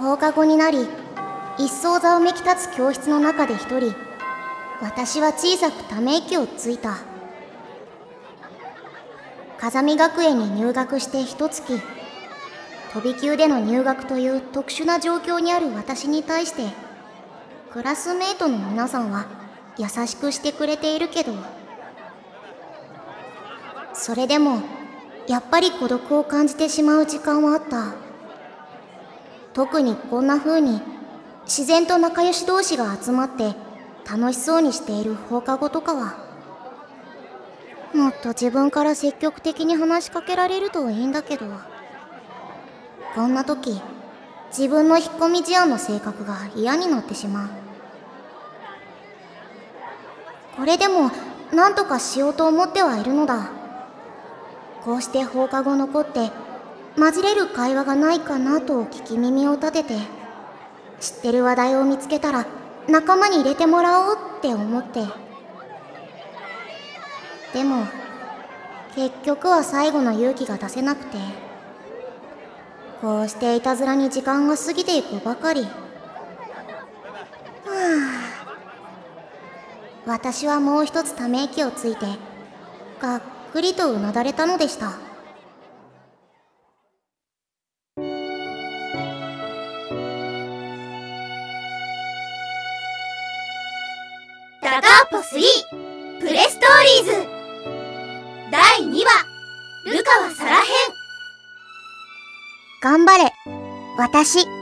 放課後になり、一層ざわめき立つ教室の中で一人、私は小さくため息をついた。風見学園に入学して1月、飛び級での入学という特殊な状況にある私に対して、クラスメートの皆さんは優しくしてくれているけど、それでもやっぱり孤独を感じてしまう時間はあった。特にこんな風に自然と仲良し同士が集まって楽しそうにしている放課後とかは、もっと自分から積極的に話しかけられるといいんだけど、こんな時自分の引っ込み思案の性格が嫌になってしまう。これでも何とかしようと思ってはいるのだ。こうして放課後残って混じれる会話がないかなと聞き耳を立てて、知ってる話題を見つけたら仲間に入れてもらおうって思って。でも結局は最後の勇気が出せなくて、こうしていたずらに時間が過ぎていくばかり。私はもう一つため息をついてがっくりとうなだれたのでした。 ダガーポ3プレストーリーズ第2話ルカはサラ編。 頑張れ私。